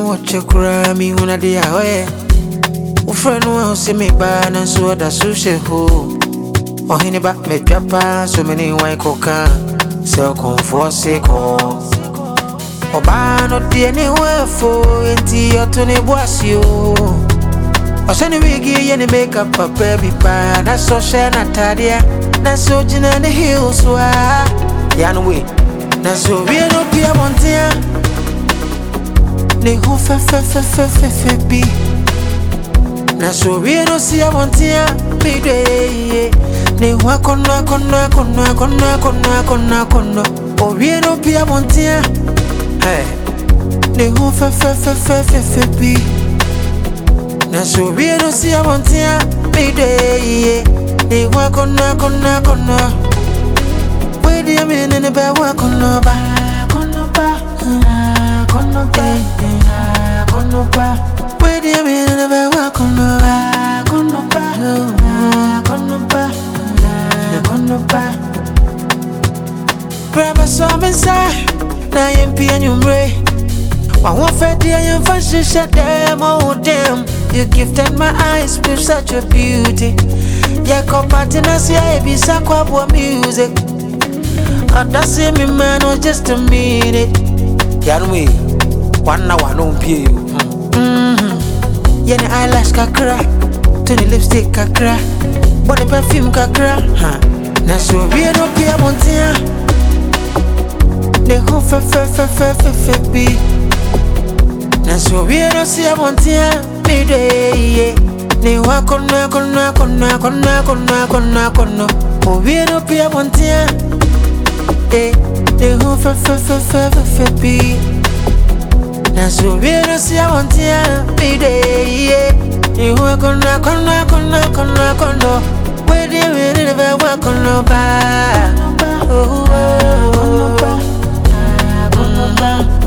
watch your crime, una dia away. Friend will see me ban and so that sushi ho. Oh, he never met Japa, so many white coca, so comfort sick. Oh, ban not the anywhere for into your Tony Boisio. Or send a wiggy and makeup a baby pan, that's so shana tadia, that's so gin and the hills. Yanway, that's so real no Pia Montia. They ho fe be. Na so we no see a montia big day. Ne wa kono o we no be a montia. Hey, ne ho fe be. Na so we no see a montia big day. Ne wa kono. We dey mean in the bed wa kono ba. We dey mean in the bed wa kono ba. Grab some inside, now you pay and you pray. I won't fed the young fashion shut them, oh damn. You gifted my eyes with such a beauty. Yeah, compatinas, yeah, be sakwa music. That's me man, or just a minute. Yanwe, 1 hour no pay you. Yenny eyelash kakra, to the lipstick kakra, body perfume kakra. Na so we no Pia Montia. The ho fe be. Na so we no see a Montia me day. Ne wa kono. Oh we no Pia Montia. The ho fe be. Na so we no see a Montia me day. Ne wa kono. We never walk on no bar.